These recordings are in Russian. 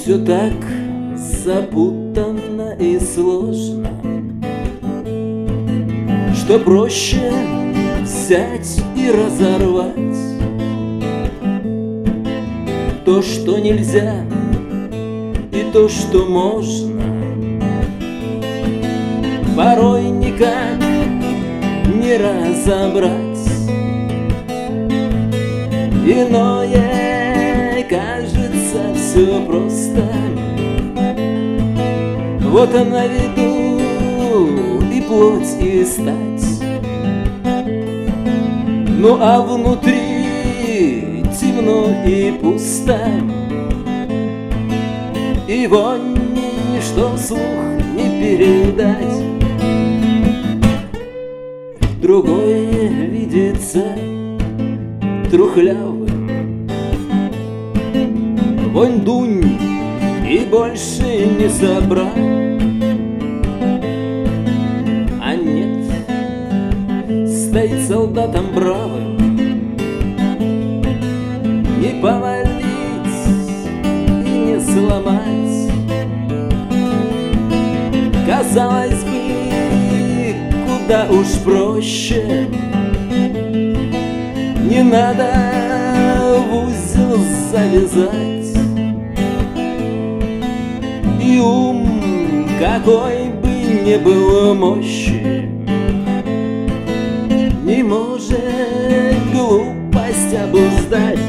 Все так запутанно и сложно, что проще взять и разорвать то, что нельзя, и то, что можно. Порой никак не разобрать. Иное кажется все просто. Вот на виду и плоть, и стать. Ну а внутри темно и пусто, и вонь, что вслух не передать. Другое видится трухлявым. Вонь дунь, и больше не собрать. А нет, стоит солдатом бравым, не повалить и не сломать. Казалось бы, куда уж проще. Не надо в узел завязать. И ум, какой бы ни был мощи, не может глупость обуздать.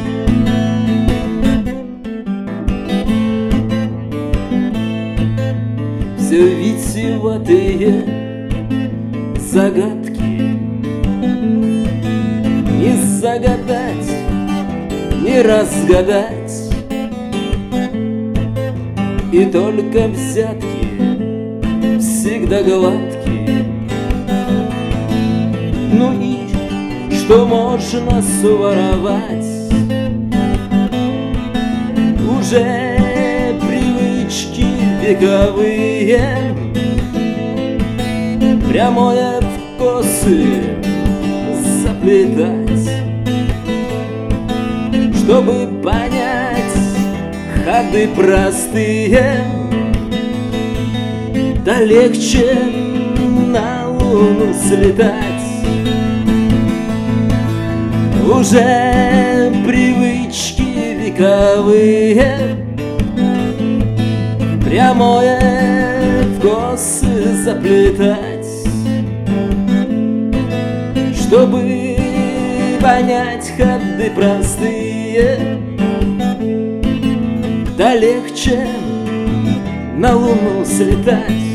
Все витиеватые загадки не загадать, не разгадать. И только взятки всегда гладкие. Ну и что можно своровать? Уже привычки вековые, прямое в косы заплетать. Чтобы понять ходы простые, да легче на луну слетать. Уже привычки вековые, прямое в косы заплетать. Чтобы понять ходы простые, да легче на луну слетать.